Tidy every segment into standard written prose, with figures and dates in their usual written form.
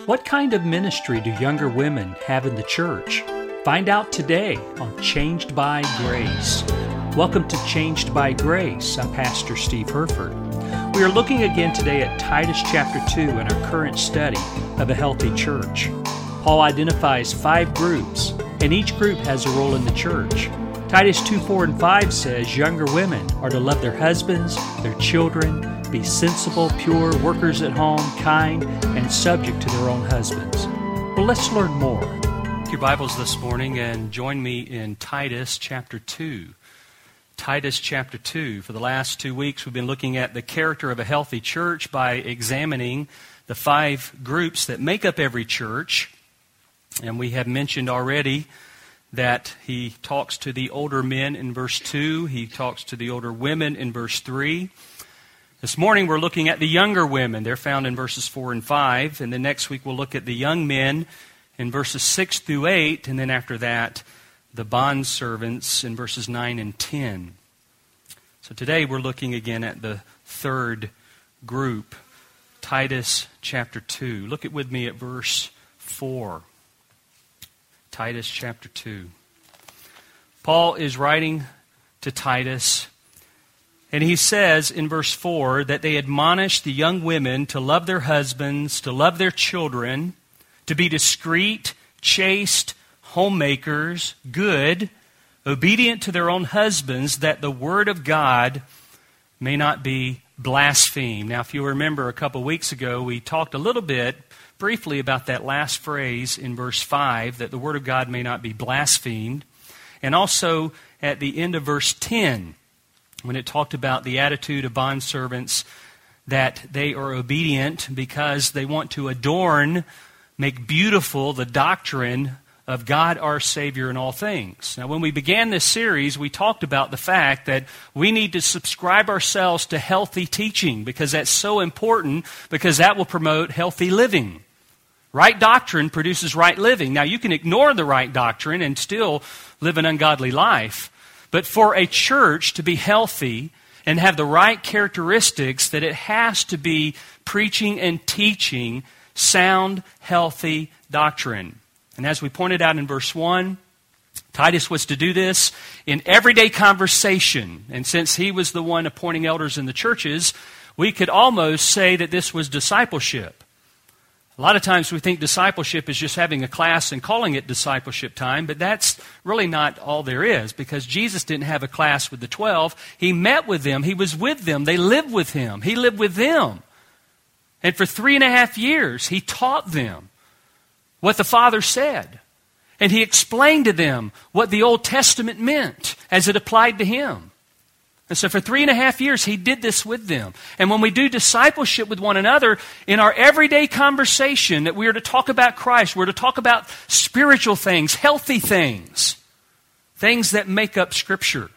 What kind of ministry do younger women have in the church? Find out today on Changed by Grace. Welcome to Changed by Grace. I'm Pastor Steve Herford. We are looking again today at Titus chapter 2 in our current study of a healthy church. Paul identifies 5 groups, and each group has a role in the church. Titus 2, 4, and 5 says younger women are to love their husbands, their children, be sensible, pure, workers at home, kind, and subject to their own husbands. Well, let's learn more. Take your Bibles this morning and join me in Titus chapter 2. Titus chapter 2. For the last 2 weeks, we've been looking at the character of a healthy church by examining the 5 groups that make up every church. And we have mentioned already that he talks to the older men in verse 2. He talks to the older women in verse 3. This morning we're looking at the younger women. They're found in verses 4 and 5. And then next week we'll look at the young men in verses 6 through 8. And then after that, the bondservants in verses 9 and 10. So today we're looking again at the third group, Titus chapter 2. Look with me at verse 4. Titus chapter 2. Paul is writing to Titus, and he says in verse 4 that they admonish the young women to love their husbands, to love their children, to be discreet, chaste, homemakers, good, obedient to their own husbands, that the word of God may not be blasphemed. Now, if you remember a couple weeks ago, we talked a little bit briefly about that last phrase in verse 5, that the word of God may not be blasphemed. And also at the end of verse 10, when it talked about the attitude of bondservants, that they are obedient because they want to adorn, make beautiful the doctrine of God our Savior in all things. Now, when we began this series, we talked about the fact that we need to subscribe ourselves to healthy teaching because that's so important, because that will promote healthy living. Right doctrine produces right living. Now, you can ignore the right doctrine and still live an ungodly life. But for a church to be healthy and have the right characteristics, that it has to be preaching and teaching sound, healthy doctrine. And as we pointed out in verse 1, Titus was to do this in everyday conversation. And since he was the one appointing elders in the churches, we could almost say that this was discipleship. A lot of times we think discipleship is just having a class and calling it discipleship time, but that's really not all there is, because Jesus didn't have a class with the 12. He met with them. He was with them. They lived with him. He lived with them. And for 3.5 years, he taught them what the Father said. And he explained to them what the Old Testament meant as it applied to him. And so for 3.5 years, he did this with them. And when we do discipleship with one another, in our everyday conversation, that we are to talk about Christ, we're to talk about spiritual things, healthy things, things that make up Scripture.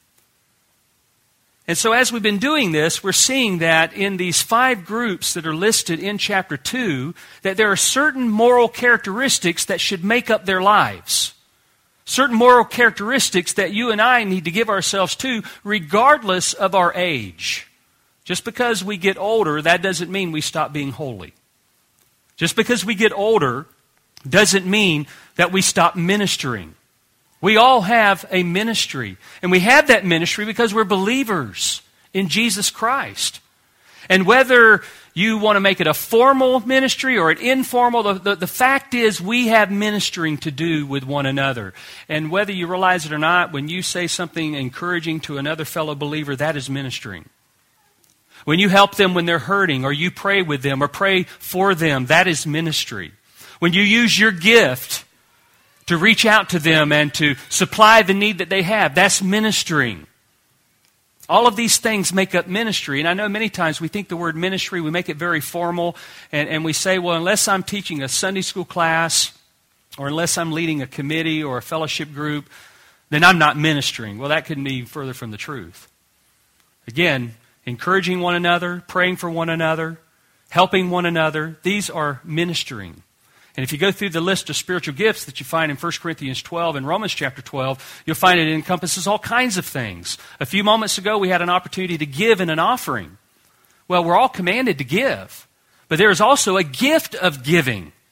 And so as we've been doing this, we're seeing that in these 5 groups that are listed in chapter 2, that there are certain moral characteristics that should make up their lives. Certain moral characteristics that you and I need to give ourselves to regardless of our age. Just because we get older, that doesn't mean we stop being holy. Just because we get older doesn't mean that we stop ministering. We all have a ministry. And we have that ministry because we're believers in Jesus Christ. And whether you want to make it a formal ministry or an informal, the fact is we have ministering to do with one another. And whether you realize it or not, when you say something encouraging to another fellow believer, that is ministering. When you help them when they're hurting, or you pray with them or pray for them, that is ministry. When you use your gift to reach out to them and to supply the need that they have, that's ministering. All of these things make up ministry. And I know many times we think the word ministry, we make it very formal. And we say, well, unless I'm teaching a Sunday school class, or unless I'm leading a committee or a fellowship group, then I'm not ministering. Well, that couldn't be further from the truth. Again, encouraging one another, praying for one another, helping one another, these are ministering. And if you go through the list of spiritual gifts that you find in 1 Corinthians 12 and Romans chapter 12, you'll find it encompasses all kinds of things. A few moments ago, we had an opportunity to give in an offering. Well, we're all commanded to give. But there is also a gift of giving.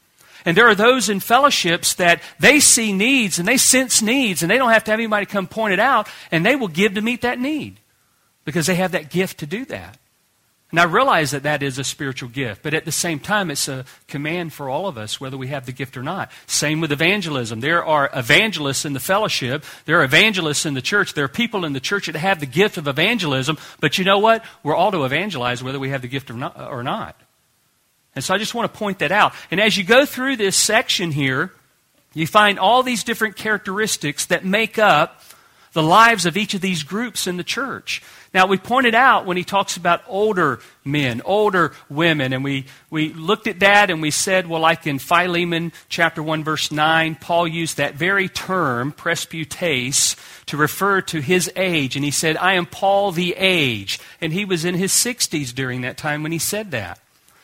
And there are those in fellowships that they see needs and they sense needs and they don't have to have anybody come point it out, and they will give to meet that need because they have that gift to do that. And I realize that that is a spiritual gift, but at the same time, it's a command for all of us, whether we have the gift or not. Same with evangelism. There are evangelists in the fellowship. There are evangelists in the church. There are people in the church that have the gift of evangelism, but you know what? We're all to evangelize whether we have the gift or not. And so I just want to point that out. And as you go through this section here, you find all these different characteristics that make up the lives of each of these groups in the church. Now, we pointed out when he talks about older men, older women, and we looked at that and we said, well, like in Philemon chapter 1, verse 9, Paul used that very term, presbytes, to refer to his age. And he said, I am Paul the age. And he was in his 60s during that time when he said that.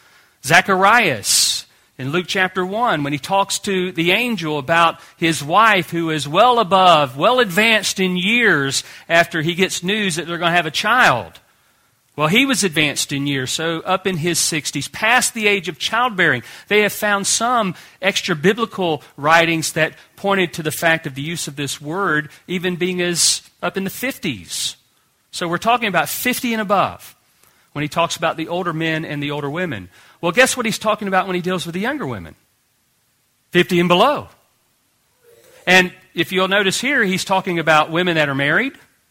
Zacharias, in Luke chapter 1, when he talks to the angel about his wife who is well advanced in years after he gets news that they're going to have a child. Well, he was advanced in years, so up in his 60s, past the age of childbearing. They have found some extra biblical writings that pointed to the fact of the use of this word even being as up in the 50s. So we're talking about 50 and above when he talks about the older men and the older women. Well, guess what he's talking about when he deals with the younger women? 50 and below. And if you'll notice here, he's talking about women that are married.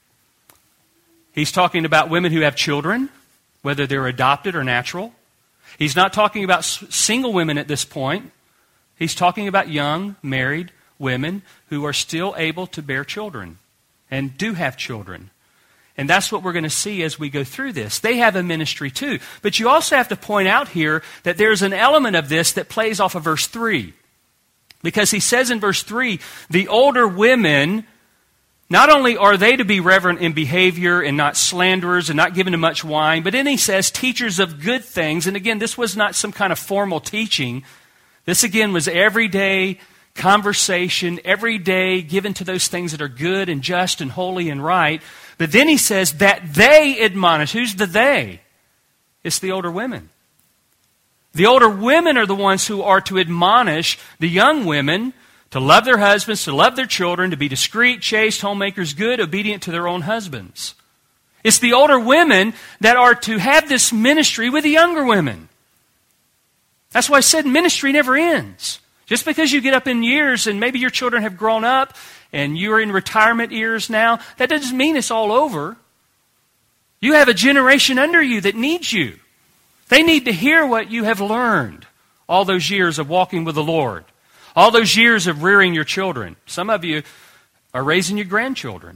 He's talking about women who have children, whether they're adopted or natural. He's not talking about single women at this point. He's talking about young, married women who are still able to bear children and do have children. And that's what we're going to see as we go through this. They have a ministry too. But you also have to point out here that there's an element of this that plays off of verse 3. Because he says in verse 3, the older women, not only are they to be reverent in behavior and not slanderers and not given to much wine, but then he says teachers of good things. And again, this was not some kind of formal teaching. This again was everyday conversation, every day given to those things that are good and just and holy and right. But then he says that they admonish. Who's the they? It's the older women. The older women are the ones who are to admonish the young women to love their husbands, to love their children, to be discreet, chaste, homemakers, good, obedient to their own husbands. It's the older women that are to have this ministry with the younger women. That's why I said ministry never ends. Just because you get up in years and maybe your children have grown up and you're in retirement years now, that doesn't mean it's all over. You have a generation under you that needs you. They need to hear what you have learned all those years of walking with the Lord, all those years of rearing your children. Some of you are raising your grandchildren.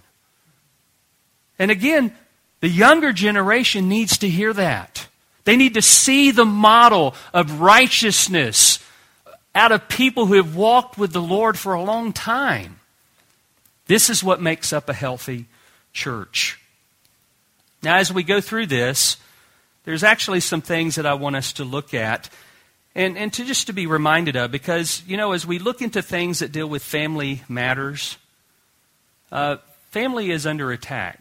And again, the younger generation needs to hear that. They need to see the model of righteousness out of people who have walked with the Lord for a long time. This is what makes up a healthy church. Now, as we go through this, there's actually some things that I want us to look at and to be reminded of, because, you know, as we look into things that deal with family matters, family is under attack.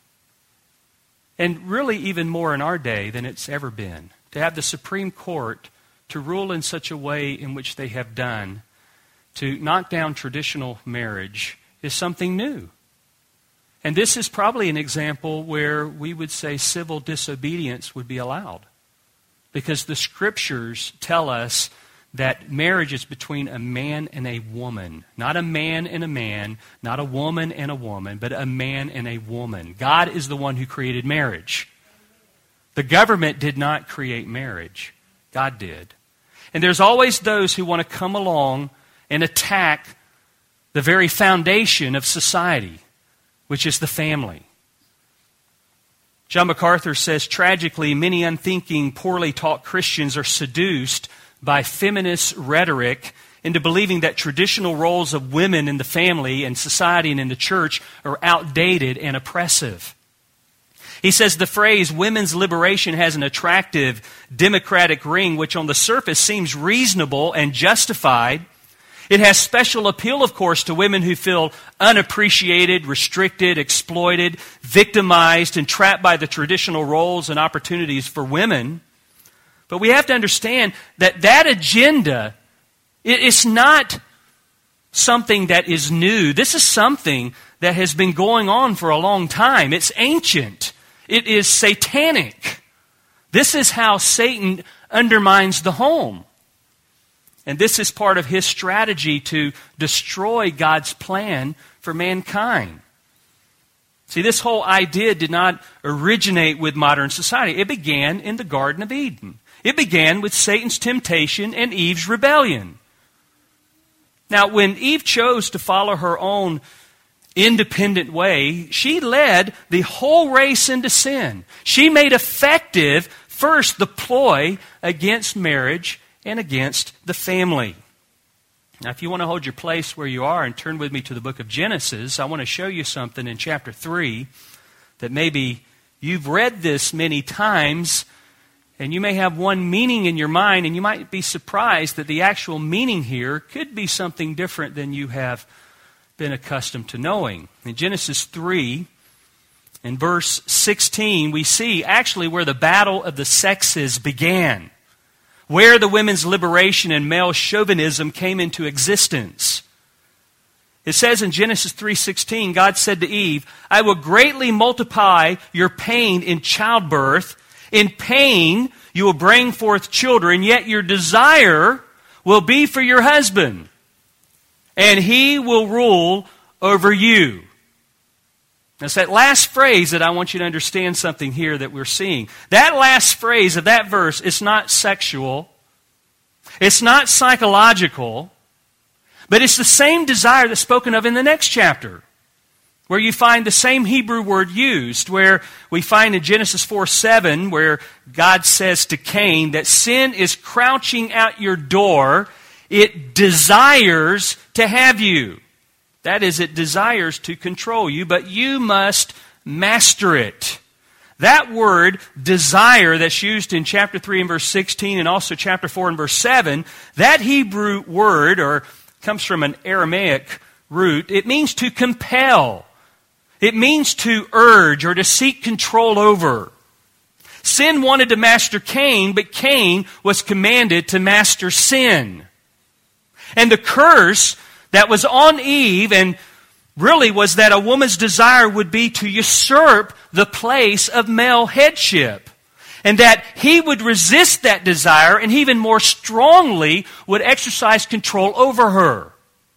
And really even more in our day than it's ever been. To have the Supreme Court to rule in such a way in which they have done, to knock down traditional marriage, is something new. And this is probably an example where we would say civil disobedience would be allowed. Because the Scriptures tell us that marriage is between a man and a woman. Not a man and a man, not a woman and a woman, but a man and a woman. God is the one who created marriage. The government did not create marriage. God did. And there's always those who want to come along and attack the very foundation of society, which is the family. John MacArthur says, tragically, many unthinking, poorly taught Christians are seduced by feminist rhetoric into believing that traditional roles of women in the family and society and in the church are outdated and oppressive. He says the phrase, women's liberation, has an attractive democratic ring, which on the surface seems reasonable and justified. It has special appeal, of course, to women who feel unappreciated, restricted, exploited, victimized, and trapped by the traditional roles and opportunities for women. But we have to understand that that agenda It's not something that is new. This is something that has been going on for a long time. It's ancient. It is satanic. This is how Satan undermines the home. And this is part of his strategy to destroy God's plan for mankind. See, this whole idea did not originate with modern society. It began in the Garden of Eden. It began with Satan's temptation and Eve's rebellion. Now, when Eve chose to follow her own independent way, she led the whole race into sin. She made effective, first, the ploy against marriage and against the family. Now, if you want to hold your place where you are and turn with me to the book of Genesis, I want to show you something in chapter 3 that maybe you've read this many times, and you may have one meaning in your mind, and you might be surprised that the actual meaning here could be something different than you have been accustomed to knowing. In Genesis 3, in verse 16, we see actually where the battle of the sexes began, where the women's liberation and male chauvinism came into existence. It says in Genesis 3:16, God said to Eve, I will greatly multiply your pain in childbirth. In pain you will bring forth children, yet your desire will be for your husband, and he will rule over you. Now, it's that last phrase that I want you to understand something here that we're seeing. That last phrase of that verse is not sexual. It's not psychological. But it's the same desire that's spoken of in the next chapter, where you find the same Hebrew word used, where we find in Genesis 4:7, where God says to Cain that sin is crouching at your door. It desires to have you. That is, it desires to control you, but you must master it. That word, desire, that's used in chapter 3 and verse 16 and also chapter 4 and verse 7, that Hebrew word, or comes from an Aramaic root, it means to compel. It means to urge or to seek control over. Sin wanted to master Cain, but Cain was commanded to master sin. And the curse that was on Eve and really was that a woman's desire would be to usurp the place of male headship. And that he would resist that desire and even more strongly would exercise control over her.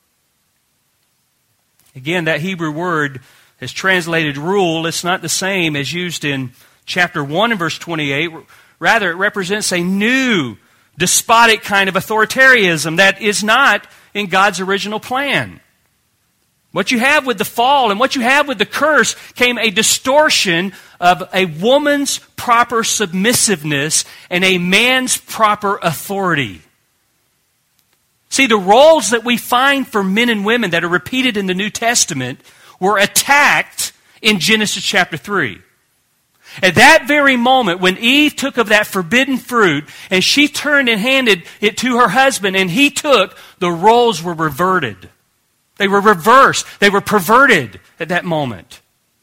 Again, that Hebrew word is translated rule. It's not the same as used in chapter 1 and verse 28. Rather, it represents a new despotic kind of authoritarianism that is not in God's original plan. What you have with the fall and what you have with the curse came a distortion of a woman's proper submissiveness and a man's proper authority. See, the roles that we find for men and women that are repeated in the New Testament were attacked in Genesis chapter 3. At that very moment, when Eve took of that forbidden fruit, and she turned and handed it to her husband, and he took, the roles were reverted. They were reversed. They were perverted at that moment.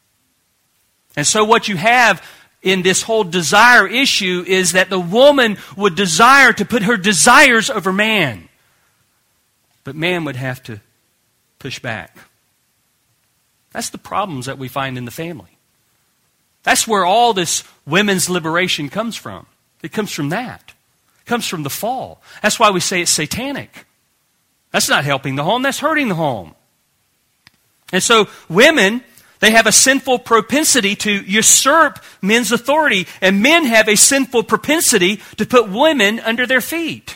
And so what you have in this whole desire issue is that the woman would desire to put her desires over man. But man would have to push back. That's the problems that we find in the family. That's where all this women's liberation comes from. It comes from that. It comes from the fall. That's why we say it's satanic. That's not helping the home, that's hurting the home. And so women, they have a sinful propensity to usurp men's authority, and men have a sinful propensity to put women under their feet.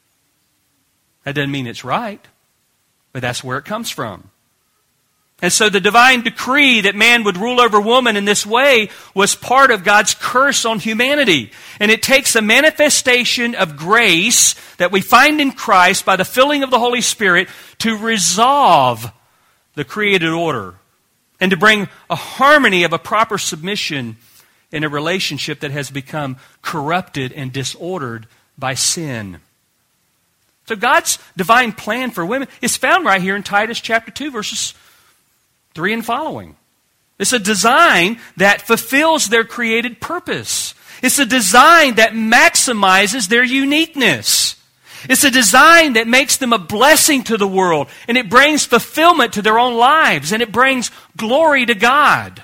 That doesn't mean it's right, but that's where it comes from. And so the divine decree that man would rule over woman in this way was part of God's curse on humanity. And it takes a manifestation of grace that we find in Christ by the filling of the Holy Spirit to resolve the created order and to bring a harmony of a proper submission in a relationship that has become corrupted and disordered by sin. So God's divine plan for women is found right here in Titus chapter 2, verses 3 and following. It's a design that fulfills their created purpose. It's a design that maximizes their uniqueness. It's a design that makes them a blessing to the world, and it brings fulfillment to their own lives, and it brings glory to God.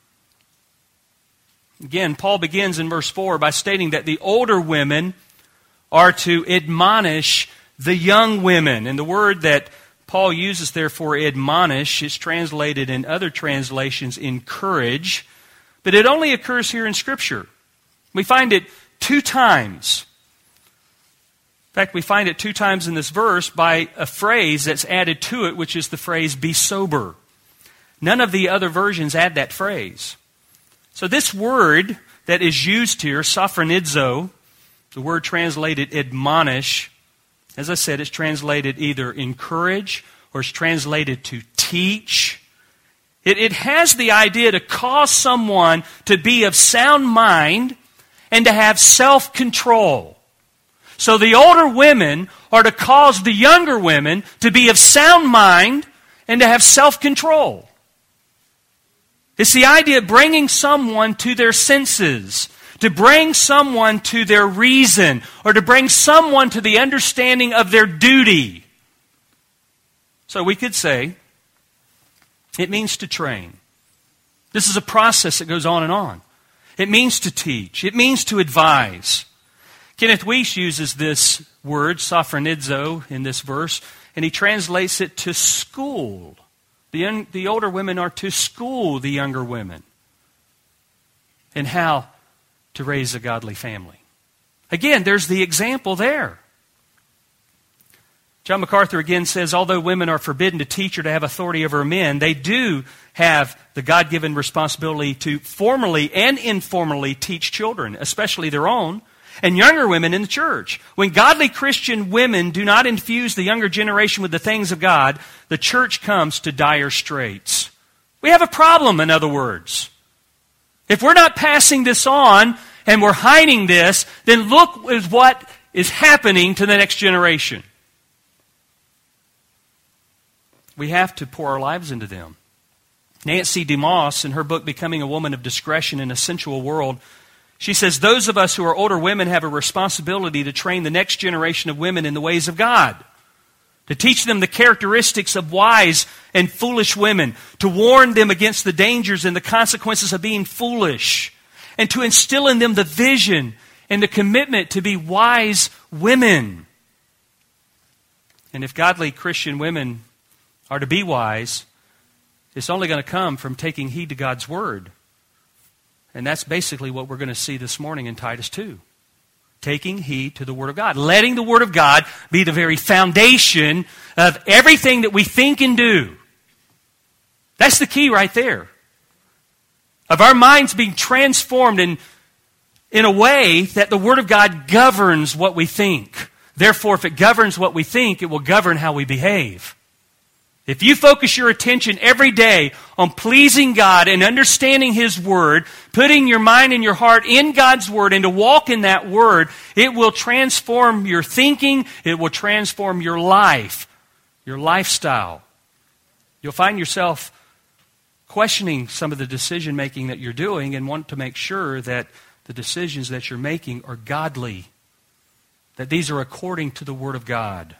Again, Paul begins in verse 4 by stating that the older women are to admonish the young women. And the word that Paul uses there for admonish is translated in other translations encourage, but it only occurs here in Scripture. We find it 2 times. In fact, we find it 2 times in this verse by a phrase that's added to it, which is the phrase, be sober. None of the other versions add that phrase. So this word that is used here, sophronizo, the word translated admonish, as I said, it's translated either encourage or it's translated to teach. It has the idea to cause someone to be of sound mind and to have self-control. So the older women are to cause the younger women to be of sound mind and to have self-control. It's the idea of bringing someone to their senses, to bring someone to their reason, or to bring someone to the understanding of their duty. So we could say, it means to train. This is a process that goes on and on. It means to teach. It means to advise. Kenneth Weiss uses this word, sophronizo, in this verse, and he translates it to school. The older women are to school the younger women in how to raise a godly family. Again, there's the example there. John MacArthur again says, although women are forbidden to teach or to have authority over men, they do have the God-given responsibility to formally and informally teach children, especially their own, and younger women in the church. When godly Christian women do not infuse the younger generation with the things of God, the church comes to dire straits. We have a problem, in other words. If we're not passing this on and we're hiding this, then look at what is happening to the next generation. We have to pour our lives into them. Nancy DeMoss, in her book, Becoming a Woman of Discretion in a Sensual World, she says, those of us who are older women have a responsibility to train the next generation of women in the ways of God, to teach them the characteristics of wise and foolish women, to warn them against the dangers and the consequences of being foolish, and to instill in them the vision and the commitment to be wise women. And if godly Christian women are to be wise, it's only going to come from taking heed to God's Word. And that's basically what we're going to see this morning in Titus 2. Taking heed to the Word of God. Letting the Word of God be the very foundation of everything that we think and do. That's the key right there. Of our minds being transformed in a way that the Word of God governs what we think. Therefore, if it governs what we think, it will govern how we behave. If you focus your attention every day on pleasing God and understanding His Word, putting your mind and your heart in God's Word and to walk in that Word, it will transform your thinking, it will transform your life, your lifestyle. You'll find yourself questioning some of the decision making that you're doing and want to make sure that the decisions that you're making are godly, that these are according to the Word of God.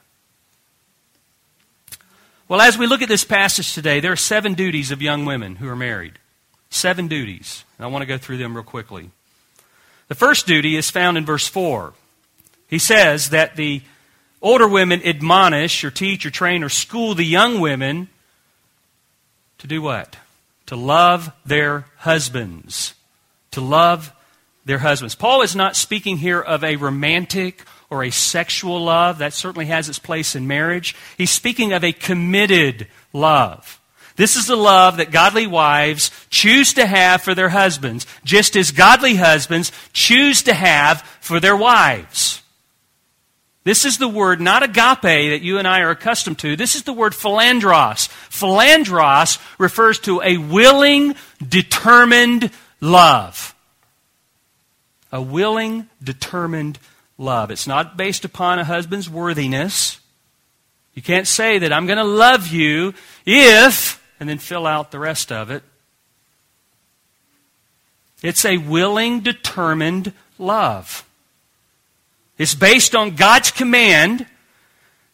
Well, as we look at this passage today, there are 7 duties of young women who are married. 7 duties. And I want to go through them real quickly. The first duty is found in verse 4. He says that the older women admonish or teach or train or school the young women to do what? To love their husbands. To love their husbands. Paul is not speaking here of a romantic or a sexual love. That certainly has its place in marriage. He's speaking of a committed love. This is the love that godly wives choose to have for their husbands, just as godly husbands choose to have for their wives. This is the word, not agape, that you and I are accustomed to. This is the word philandros. Philandros refers to a willing, determined love. A willing, determined love. It's not based upon a husband's worthiness. You can't say that I'm going to love you if, and then fill out the rest of it. It's a willing, determined love. It's based on God's command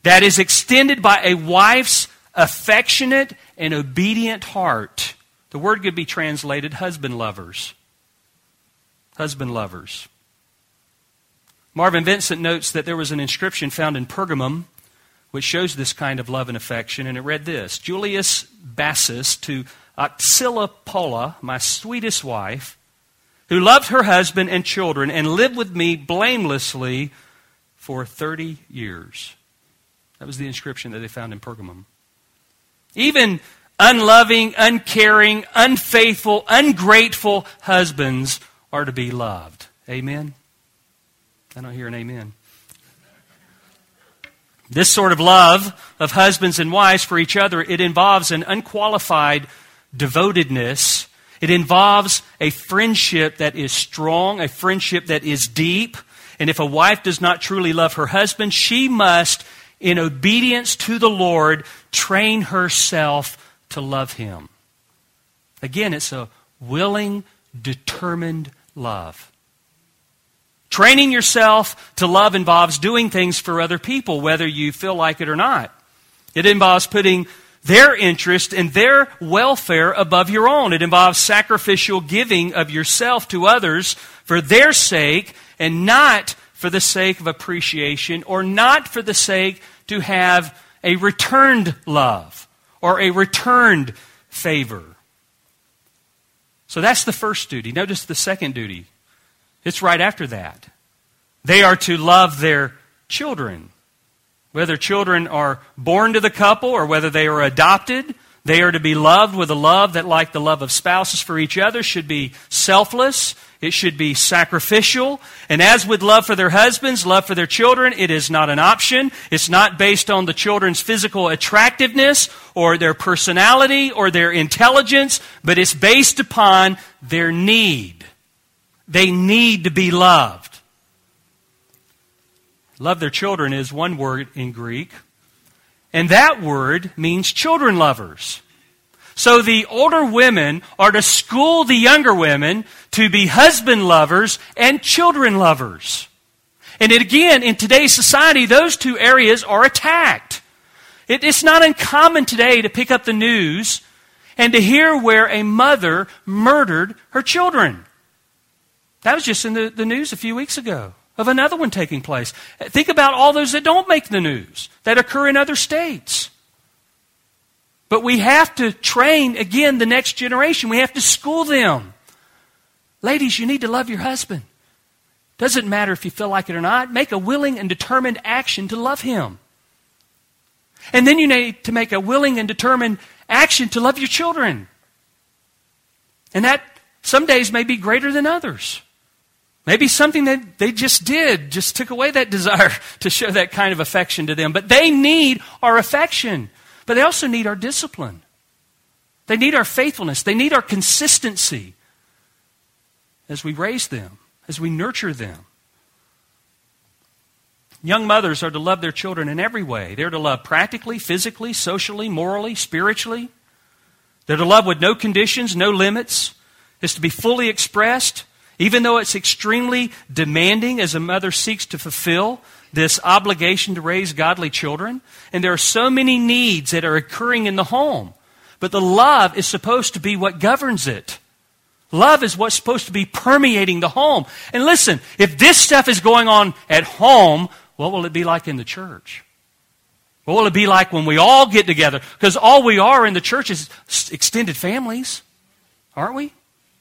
that is extended by a wife's affectionate and obedient heart. The word could be translated husband lovers. Husband lovers. Marvin Vincent notes that there was an inscription found in Pergamum which shows this kind of love and affection, and it read this: Julius Bassus to Oxyla Paula, my sweetest wife, who loved her husband and children and lived with me blamelessly for 30 years. That was the inscription that they found in Pergamum. Even unloving, uncaring, unfaithful, ungrateful husbands are to be loved. Amen? I don't hear an amen. This sort of love of husbands and wives for each other, it involves an unqualified devotedness. It involves a friendship that is strong, a friendship that is deep. And if a wife does not truly love her husband, she must, in obedience to the Lord, train herself to love him. Again, it's a willing, determined love. Training yourself to love involves doing things for other people, whether you feel like it or not. It involves putting their interest and their welfare above your own. It involves sacrificial giving of yourself to others for their sake and not for the sake of appreciation or not for the sake to have a returned love or a returned favor. So that's the first duty. Notice the second duty. It's right after that. They are to love their children. Whether children are born to the couple or whether they are adopted, they are to be loved with a love that, like the love of spouses for each other, should be selfless. It should be sacrificial. And as with love for their husbands, love for their children, it is not an option. It's not based on the children's physical attractiveness or their personality or their intelligence, but it's based upon their need. They need to be loved. Love their children is one word in Greek, and that word means children lovers. So the older women are to school the younger women to be husband lovers and children lovers. And again, in today's society, those two areas are attacked. It's not uncommon today to pick up the news and to hear where a mother murdered her children. That was just in the news a few weeks ago of another one taking place. Think about all those that don't make the news, that occur in other states. But we have to train, again, the next generation. We have to school them. Ladies, you need to love your husband. Doesn't matter if you feel like it or not. Make a willing and determined action to love him. And then you need to make a willing and determined action to love your children. And that some days may be greater than others. Maybe something that they just did just took away that desire to show that kind of affection to them. But they need our affection. But they also need our discipline. They need our faithfulness. They need our consistency as we raise them, as we nurture them. Young mothers are to love their children in every way. They're to love practically, physically, socially, morally, spiritually. They're to love with no conditions, no limits. It's to be fully expressed, even though it's extremely demanding as a mother seeks to fulfill this obligation to raise godly children. And there are so many needs that are occurring in the home. But the love is supposed to be what governs it. Love is what's supposed to be permeating the home. And listen, if this stuff is going on at home, what will it be like in the church? What will it be like when we all get together? Because all we are in the church is extended families, aren't we?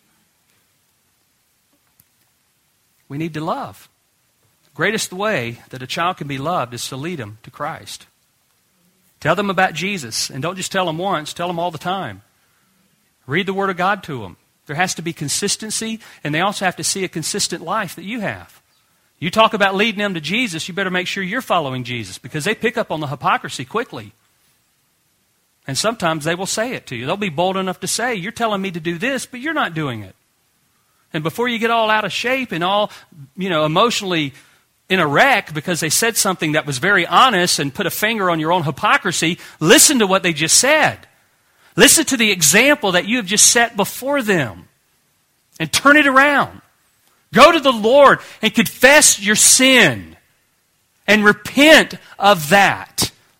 We need to love. The greatest way that a child can be loved is to lead them to Christ. Tell them about Jesus, and don't just tell them once, tell them all the time. Read the Word of God to them. There has to be consistency, and they also have to see a consistent life that you have. You talk about leading them to Jesus, you better make sure you're following Jesus, because they pick up on the hypocrisy quickly. And sometimes they will say it to you. They'll be bold enough to say, you're telling me to do this, but you're not doing it. And before you get all out of shape and all, emotionally in a wreck because they said something that was very honest and put a finger on your own hypocrisy, listen to what they just said. Listen to the example that you have just set before them and turn it around. Go to the Lord and confess your sin and repent of that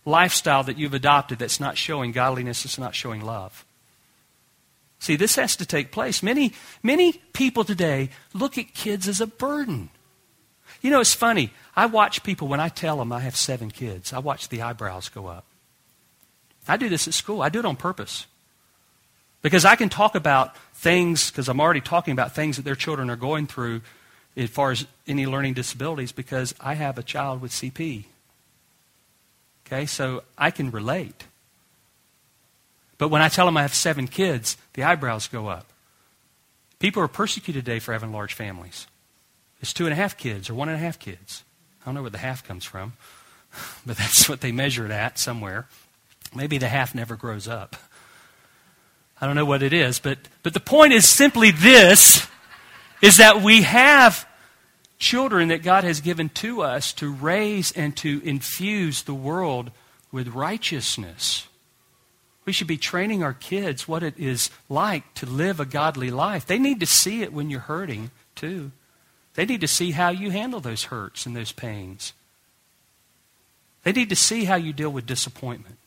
lifestyle that you've adopted that's not showing godliness, it's not showing love. See, this has to take place. Many people today look at kids as a burden. You know, it's funny. I watch people, when I tell them I have 7 kids, I watch the eyebrows go up. I do this at school. I do it on purpose. Because I can talk about things, because I'm already talking about things that their children are going through as far as any learning disabilities, because I have a child with CP. Okay, so I can relate. But when I tell them I have 7 kids, the eyebrows go up. People are persecuted today for having large families. It's 2.5 kids or 1.5 kids. I don't know where the half comes from, but that's what they measure it at somewhere. Maybe the half never grows up. I don't know what it is, but the point is simply this, is that we have children that God has given to us to raise and to infuse the world with righteousness. We should be training our kids what it is like to live a godly life. They need to see it when you're hurting, too. They need to see how you handle those hurts and those pains. They need to see how you deal with disappointment.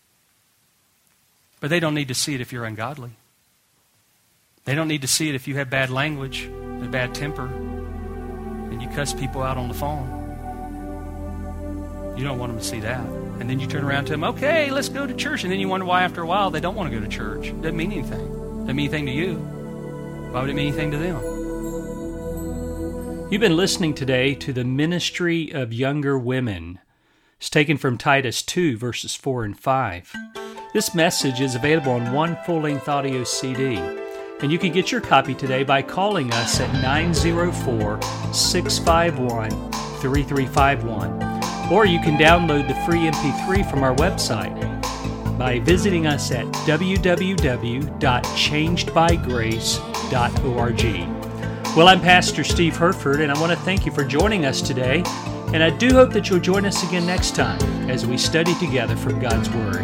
But they don't need to see it if you're ungodly. They don't need to see it if you have bad language, a bad temper, and you cuss people out on the phone. You don't want them to see that. And then you turn around to them, okay, let's go to church. And then you wonder why after a while they don't want to go to church. It doesn't mean anything. It doesn't mean anything to you. Why would it mean anything to them? You've been listening today to the Ministry of Younger Women. It's taken from Titus 2, verses 4 and 5. This message is available on one full-length audio CD, and you can get your copy today by calling us at 904-651-3351, or you can download the free MP3 from our website by visiting us at www.changedbygrace.org. Well, I'm Pastor Steve Herford, and I want to thank you for joining us today, and I do hope that you'll join us again next time as we study together from God's Word.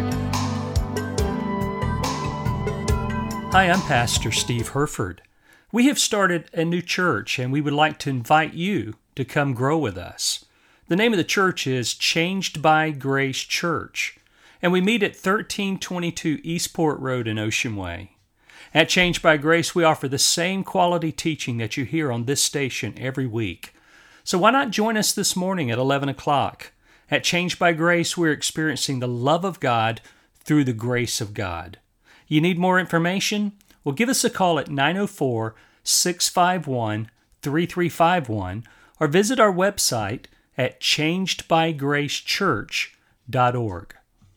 Hi, I'm Pastor Steve Herford. We have started a new church, and we would like to invite you to come grow with us. The name of the church is Changed by Grace Church, and we meet at 1322 Eastport Road in Ocean Way. At Changed by Grace, we offer the same quality teaching that you hear on this station every week. So why not join us this morning at 11 o'clock? At Changed by Grace, we're experiencing the love of God through the grace of God. You need more information? Well, give us a call at 904-651-3351 or visit our website at changedbygracechurch.org.